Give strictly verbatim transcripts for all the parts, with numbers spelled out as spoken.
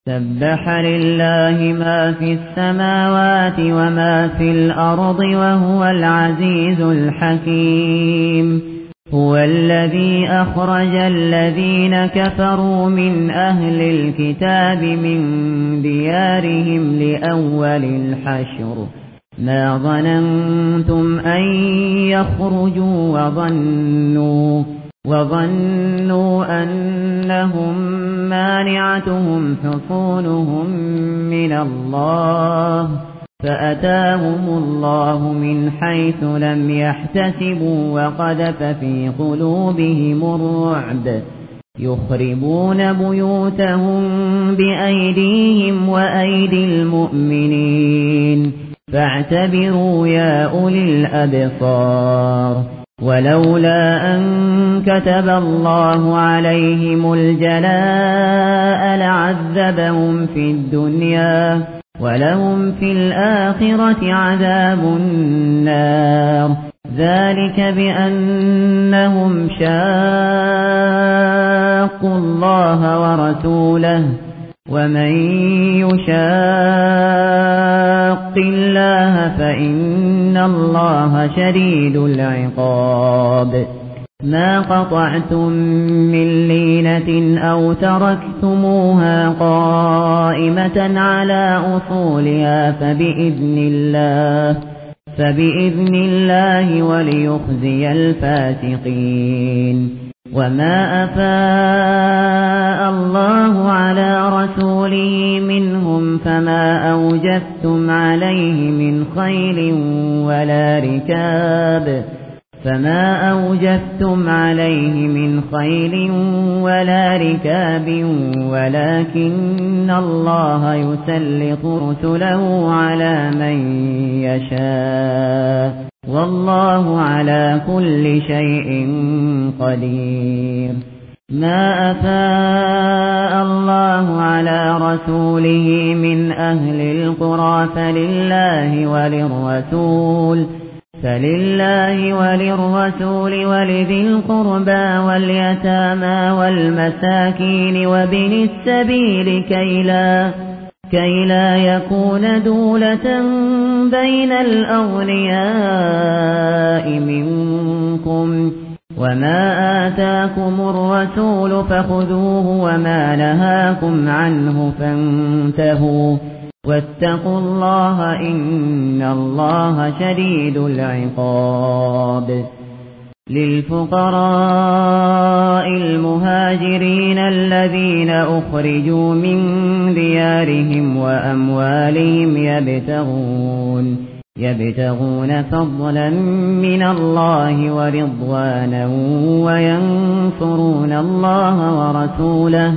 سبح لله ما في السماوات وما في الأرض وهو العزيز الحكيم هو الذي أخرج الذين كفروا من أهل الكتاب من ديارهم لأول الحشر ما ظننتم أن يخرجوا وظنوا وظنوا أنهم مانعتهم حصونهم من الله فأتاهم الله من حيث لم يحتسبوا وقذف في قلوبهم الرعب يخربون بيوتهم بأيديهم وأيدي المؤمنين فاعتبروا يا أولي الأبصار ولولا أن كتب الله عليهم الجلاء لعذبهم في الدنيا ولهم في الآخرة عذاب النار ذلك بأنهم شاقوا الله ورسوله ومن يشاق الله فإن الله شديد العقاب ما قطعتم من لينة أو تركتموها قائمة على أصولها فبإذن الله فبإذن الله وليخزي الفاسقين وما أفاء الله على رسوله منهم فما أوجفتم عليه من خيل ولا ركاب فما أوجفتم عليه من خيل ولا ركاب ولكن الله يسلط رسله على من يشاء والله على كل شيء قدير ما أفاء الله على رسوله من أهل القرى فلله وللرسول فلله وللرسول ولذي القربى واليتامى والمساكين وابن السبيل كي لا كي لا يكون دولة بين الأغنياء منكم وما آتاكم الرسول فخذوه وما نهاكم عنه فانتهوا واتقوا الله إن الله شديد العقاب للفقراء المهاجرين الذين أخرجوا من ديارهم وأموالهم يبتغون يبتغون فضلا من الله ورضوانا وينصرون الله ورسوله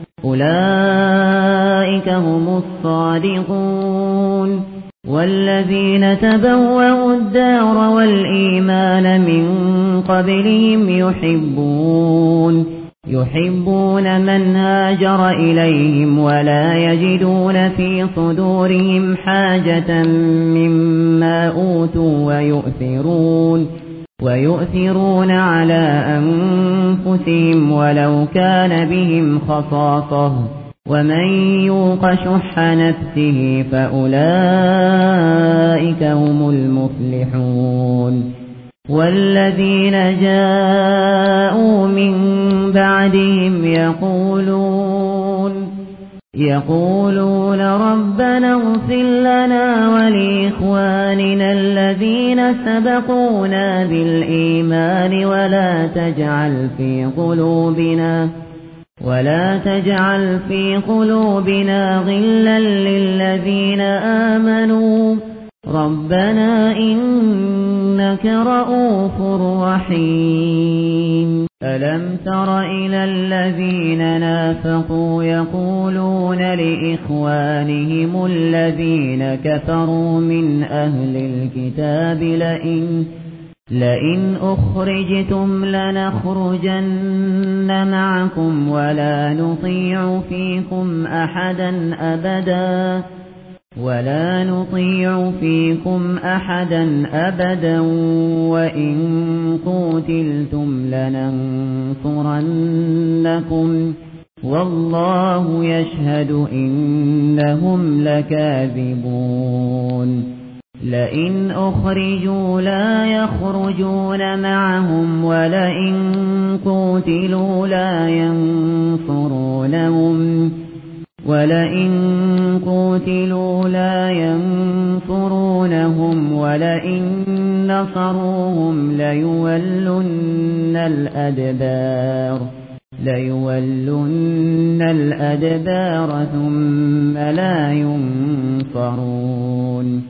أولئك هم الصادقون والذين تبوأوا الدار والإيمان من قبلهم يحبون يحبون من هاجر إليهم ولا يجدون في صدورهم حاجة مما أوتوا ويؤثرون ويؤثرون على أنفسهم ولو كان بهم خصاصة ومن يوق شح نفسه فأولئك هم المفلحون والذين جاءوا من بعدهم يقولون يقولون ربنا اغفر لنا ولإخواننا الذين سبقونا بالإيمان ولا تجعل في قلوبنا ولا تجعل في قلوبنا غلا للذين آمنوا ربنا إنك رؤوف رحيم ألم تر إلى الذين نافقوا يقولون لإخوانهم الذين كفروا من أهل الكتاب لئن لئن أخرجتم لنخرجن معكم ولا نطيع فيكم أحدا أبدا ولا نطيع فيكم أحدا أبدا وإن قتلتم لننصرنكم والله يشهد إنهم لكاذبون لئن أخرجوا لا يخرجون معهم ولئن قتلوا لا ينصرونهم ولئن قتلوا لا ينصرونهم ولئن نصروهم ليولن الأدبار ليولن الأدبار ثم لا ينصرون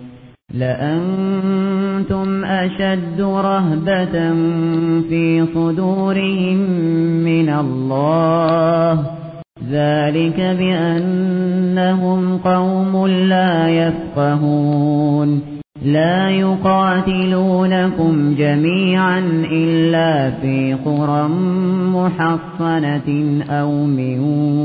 لأنتم أشد رهبة في صدورهم من الله ذلك بأنهم قوم لا يفقهون لا يقاتلونكم جميعا إلا في قرى محصنة أو من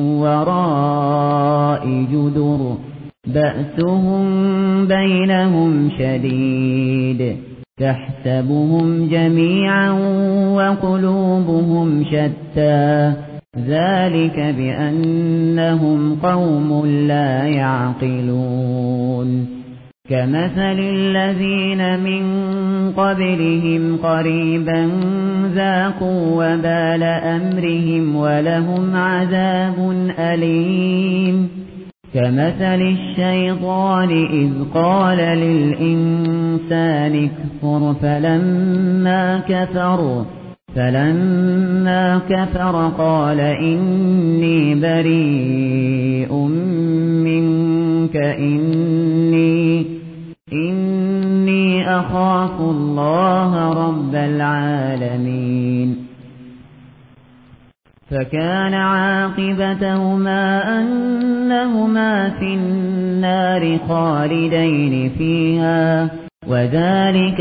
وراء جدر بأسهم بينهم شديد تحسبهم جميعا وقلوبهم شتى ذلك بأنهم قوم لا يعقلون كمثل الذين من قبلهم قريبا ذاقوا وبال أمرهم ولهم عذاب أليم كمثل الشيطان إذ قال للإنسان اكفر فلما كفر فلما كفر قال إني بريء منك إني إني أخاف الله رب العالمين فكان عاقبتهما أنهما في النار خالدين فيها وذلك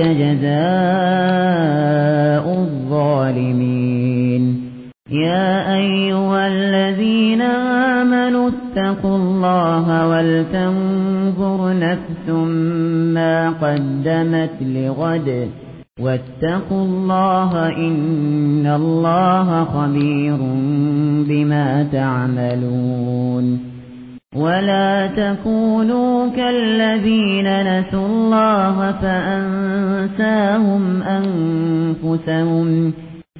جزاء الظالمين يا أيها الذين آمنوا اتقوا الله ولتنظر نفس ما قدمت لغد واتقوا الله إن الله خبير بما تعملون ولا تكونوا كالذين نسوا الله فأنساهم أنفسهم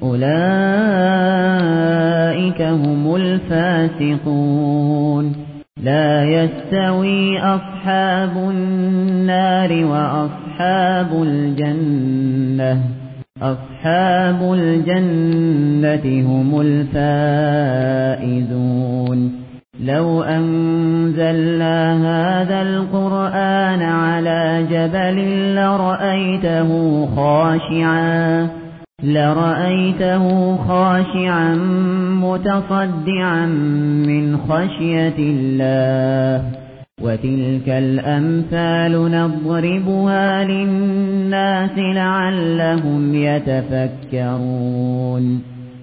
أولئك هم الفاسقون لا يستوي أصحاب النار وأصحاب الجنة أصحاب الجنة هم الفائزون لو أنزلنا هذا القرآن على جبل لرأيته خاشعا لرأيته خاشعا متصدعا من خشية الله وتلك الأمثال نضربها للناس لعلهم يتفكرون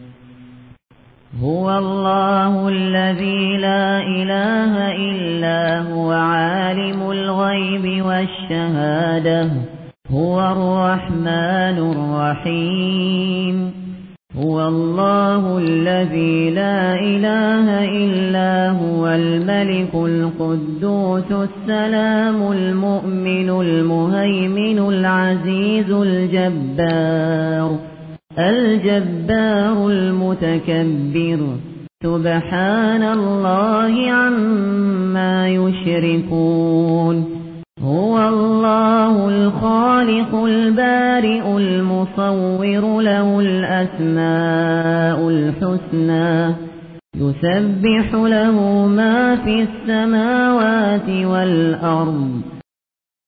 هو الله الذي لا إله إلا هو عالم الغيب والشهادة هو الرحمن الرحيم هو الله الذي لا إله إلا هو الملك القدوس السلام المؤمن المهيمن العزيز الجبار الجبار المتكبر سبحان الله عما يشركون هو الله الخالق البارئ المصور له الأسماء الحسنى يسبح له ما في السماوات والأرض